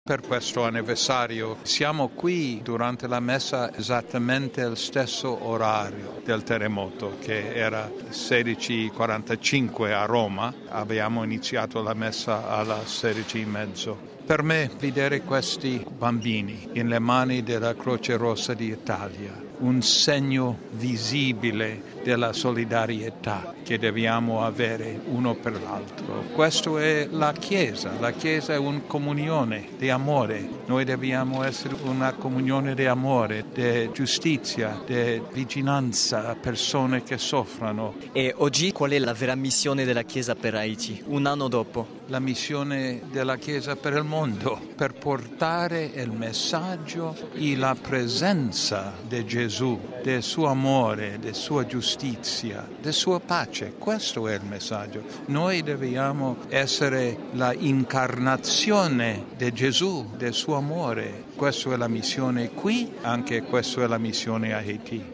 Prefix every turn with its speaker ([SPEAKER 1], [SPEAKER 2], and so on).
[SPEAKER 1] Per questo anniversario siamo qui durante la messa esattamente al stesso orario del terremoto, che era 16:45 a Roma. Abbiamo iniziato la messa alla 16:30. Per me vedere questi bambini nelle mani della Croce Rossa d'Italia, un segno visibile della solidarietà che dobbiamo avere uno per l'altro. Questo è la Chiesa è una comunione di amore. Noi dobbiamo essere una comunione di amore, di giustizia, di vicinanza a persone che soffrono.
[SPEAKER 2] E oggi qual è la vera missione della Chiesa per Haiti, un anno dopo?
[SPEAKER 1] La missione della Chiesa per il mondo, per portare il messaggio e la presenza di Gesù, del suo amore, della sua giustizia, della sua pace. Questo è il messaggio. Noi dobbiamo essere la incarnazione di Gesù, del suo amore. Questa è la missione qui, anche questa è la missione a Haiti.